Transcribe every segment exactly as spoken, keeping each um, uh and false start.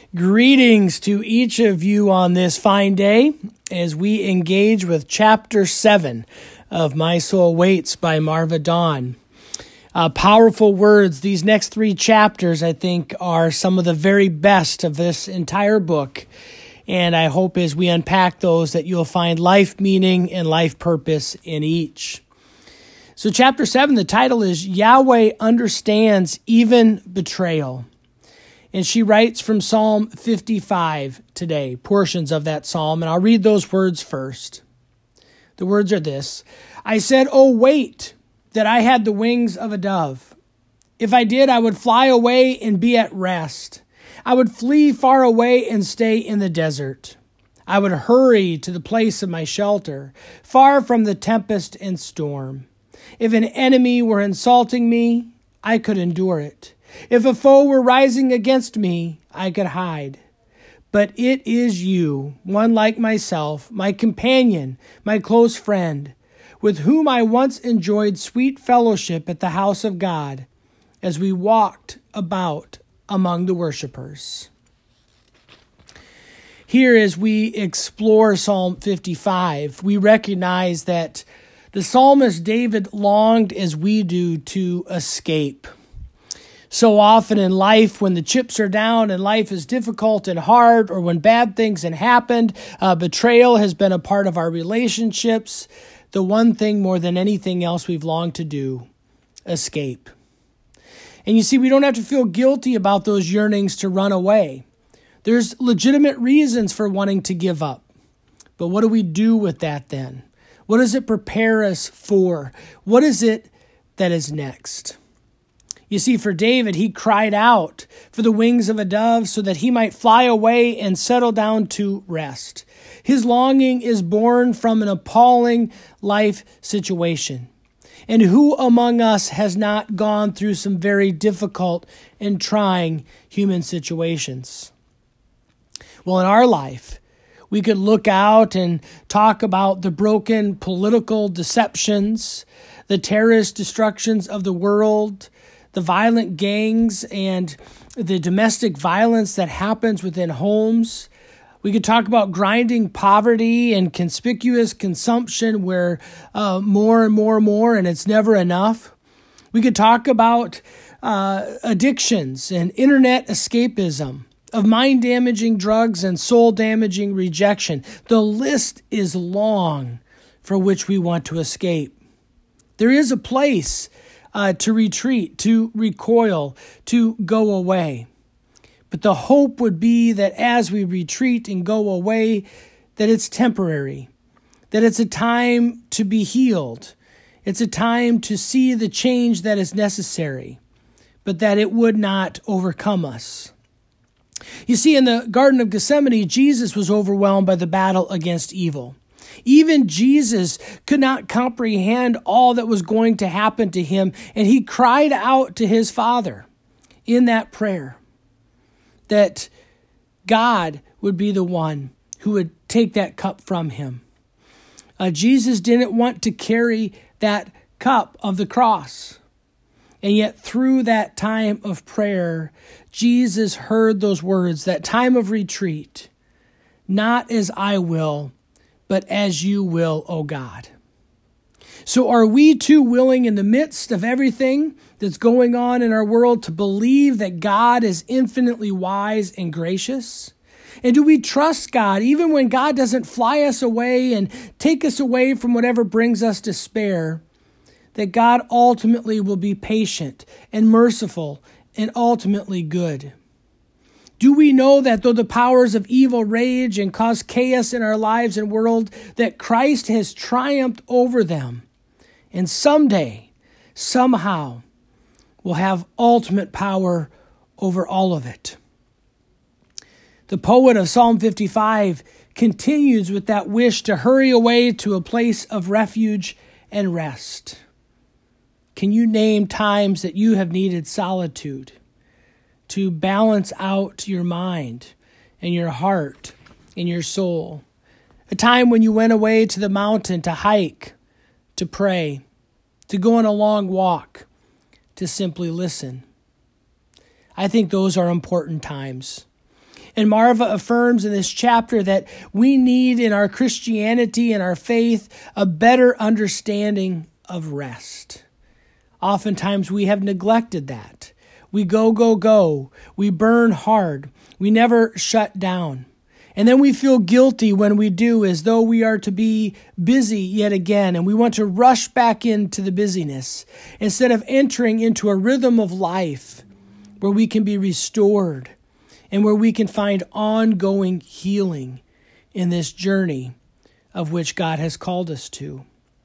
Greetings to each of you on this fine day as we engage with Chapter seven of My Soul Waits by Marva Dawn. Uh, powerful words. These next three chapters, I think, are some of the very best of this entire book. And I hope as we unpack those that you'll find life meaning and life purpose in each. So Chapter seven, the title is Yahweh Understands Even Betrayal. And she writes from Psalm fifty-five today, portions of that psalm, and I'll read those words first. The words are this: I said, "Oh, wait, that I had the wings of a dove. If I did, I would fly away and be at rest. I would flee far away and stay in the desert. I would hurry to the place of my shelter, far from the tempest and storm. If an enemy were insulting me, I could endure it. If a foe were rising against me, I could hide. But it is you, one like myself, my companion, my close friend, with whom I once enjoyed sweet fellowship at the house of God, as we walked about among the worshipers." Here, as we explore Psalm fifty-five, we recognize that the psalmist David longed, as we do, to escape. So often in life, when the chips are down and life is difficult and hard, or when bad things have happened, uh, betrayal has been a part of our relationships, the one thing more than anything else we've longed to do, escape. And you see, we don't have to feel guilty about those yearnings to run away. There's legitimate reasons for wanting to give up. But what do we do with that then? What does it prepare us for? What is it that is next? You see, for David, he cried out for the wings of a dove so that he might fly away and settle down to rest. His longing is born from an appalling life situation. And who among us has not gone through some very difficult and trying human situations? Well, in our life, we could look out and talk about the broken political deceptions, the terrorist destructions of the world, the violent gangs and the domestic violence that happens within homes. We could talk about grinding poverty and conspicuous consumption where uh, more and more and more, and it's never enough. We could talk about uh, addictions and internet escapism, of mind-damaging drugs and soul-damaging rejection. The list is long for which we want to escape. There is a place Uh, to retreat, to recoil, to go away. But the hope would be that as we retreat and go away, that it's temporary, that it's a time to be healed. It's a time to see the change that is necessary, but that it would not overcome us. You see, in the Garden of Gethsemane, Jesus was overwhelmed by the battle against evil. Even Jesus could not comprehend all that was going to happen to him, and he cried out to his Father in that prayer that God would be the one who would take that cup from him. Uh, Jesus didn't want to carry that cup of the cross, and yet through that time of prayer, Jesus heard those words, that time of retreat, "Not as I will, but as you will, O God." So are we too willing in the midst of everything that's going on in our world to believe that God is infinitely wise and gracious? And do we trust God even when God doesn't fly us away and take us away from whatever brings us despair, that God ultimately will be patient and merciful and ultimately good? Do we know that though the powers of evil rage and cause chaos in our lives and world, that Christ has triumphed over them, and someday, somehow, will have ultimate power over all of it? The poet of Psalm fifty-five continues with that wish to hurry away to a place of refuge and rest. Can you name times that you have needed solitude to balance out your mind and your heart and your soul? A time when you went away to the mountain to hike, to pray, to go on a long walk, to simply listen. I think those are important times. And Marva affirms in this chapter that we need in our Christianity and our faith a better understanding of rest. Oftentimes we have neglected that. We go, go, go. We burn hard. We never shut down. And then we feel guilty when we do, as though we are to be busy yet again, and we want to rush back into the busyness instead of entering into a rhythm of life where we can be restored and where we can find ongoing healing in this journey of which God has called us to.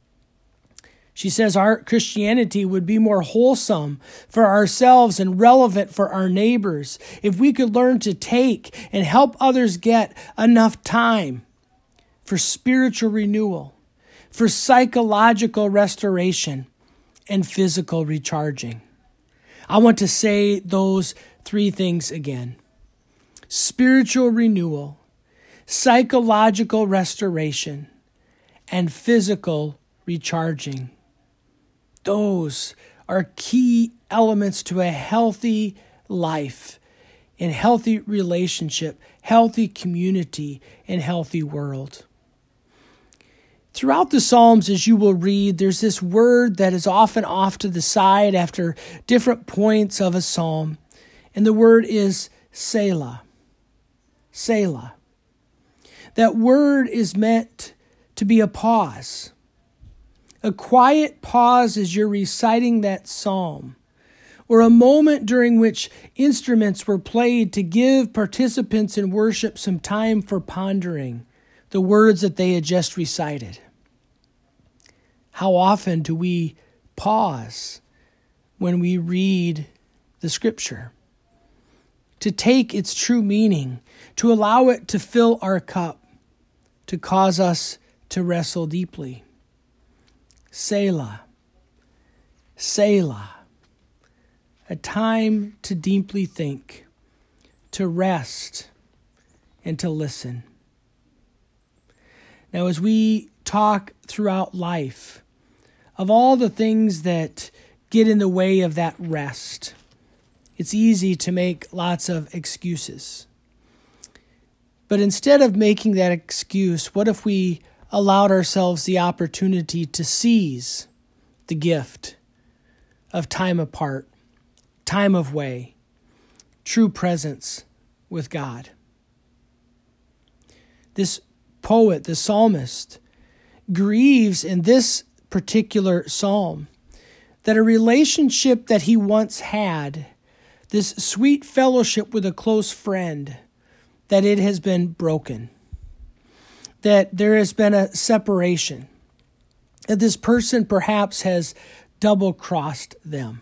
She says our Christianity would be more wholesome for ourselves and relevant for our neighbors if we could learn to take and help others get enough time for spiritual renewal, for psychological restoration, and physical recharging. I want to say those three things again. Spiritual renewal, psychological restoration, and physical recharging. Those are key elements to a healthy life, and healthy relationship, healthy community, and healthy world. Throughout the Psalms, as you will read, there's this word that is often off to the side after different points of a psalm, and the word is Selah. Selah. That word is meant to be a pause. A quiet pause as you're reciting that psalm, or a moment during which instruments were played to give participants in worship some time for pondering the words that they had just recited. How often do we pause when we read the Scripture? To take its true meaning, to allow it to fill our cup, to cause us to wrestle deeply. Selah, Selah, a time to deeply think, to rest, and to listen. Now, as we talk throughout life of all the things that get in the way of that rest, it's easy to make lots of excuses. But instead of making that excuse, what if we allowed ourselves the opportunity to seize the gift of time apart, time of way, true presence with God? This poet, the psalmist, grieves in this particular psalm that a relationship that he once had, this sweet fellowship with a close friend, that it has been broken. That there has been a separation, that this person perhaps has double-crossed them.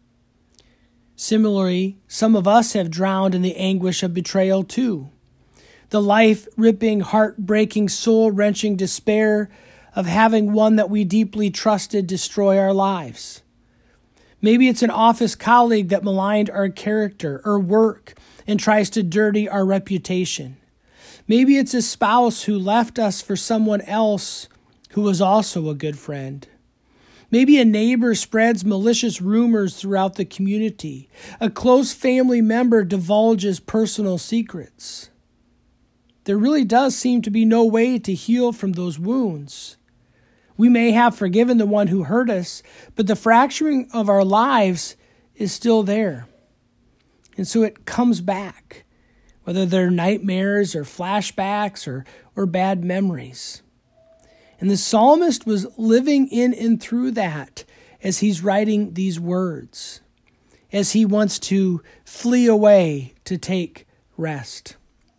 Similarly, some of us have drowned in the anguish of betrayal too. The life-ripping, heart-breaking, soul-wrenching despair of having one that we deeply trusted destroy our lives. Maybe it's an office colleague that maligned our character or work and tries to dirty our reputation. Maybe it's a spouse who left us for someone else who was also a good friend. Maybe a neighbor spreads malicious rumors throughout the community. A close family member divulges personal secrets. There really does seem to be no way to heal from those wounds. We may have forgiven the one who hurt us, but the fracturing of our lives is still there. And so it comes back, whether they're nightmares or flashbacks or, or bad memories. And the psalmist was living in and through that as he's writing these words, as he wants to flee away to take rest.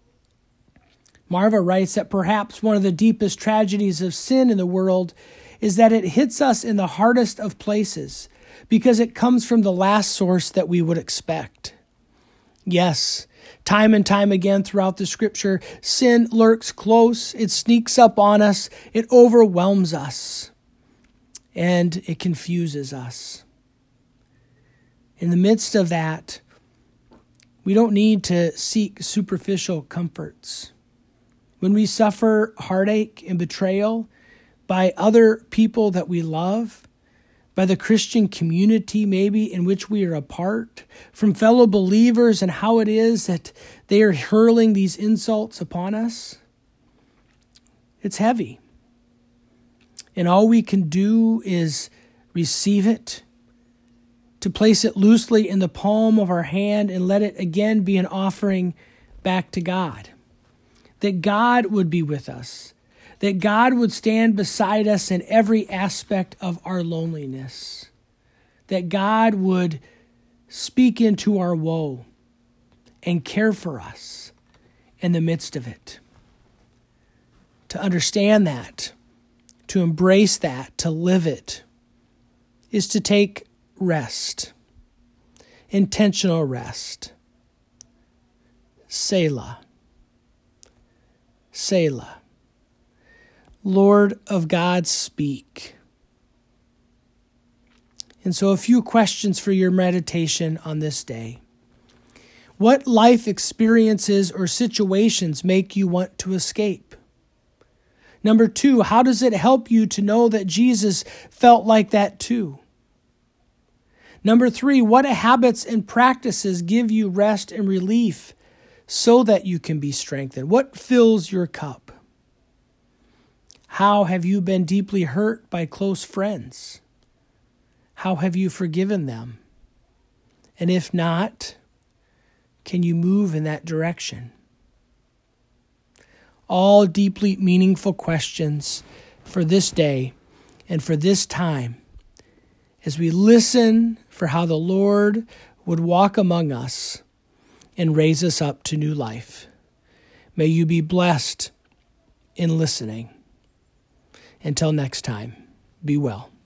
Marva writes that perhaps one of the deepest tragedies of sin in the world is that it hits us in the hardest of places because it comes from the last source that we would expect. Yes, time and time again throughout the Scripture, sin lurks close, it sneaks up on us, it overwhelms us, and it confuses us. In the midst of that, we don't need to seek superficial comforts. When we suffer heartache and betrayal by other people that we love, by the Christian community maybe in which we are a part, from fellow believers and how it is that they are hurling these insults upon us. It's heavy. And all we can do is receive it, to place it loosely in the palm of our hand and let it again be an offering back to God. That God would be with us. That God would stand beside us in every aspect of our loneliness. That God would speak into our woe and care for us in the midst of it. To understand that, to embrace that, to live it, is to take rest, intentional rest. Selah. Selah. Lord of God, speak. And so a few questions for your meditation on this day. What life experiences or situations make you want to escape? Number two, how does it help you to know that Jesus felt like that too? Number three, what habits and practices give you rest and relief so that you can be strengthened? What fills your cup? How have you been deeply hurt by close friends? How have you forgiven them? And if not, can you move in that direction? All deeply meaningful questions for this day and for this time as we listen for how the Lord would walk among us and raise us up to new life. May you be blessed in listening. Until next time, be well.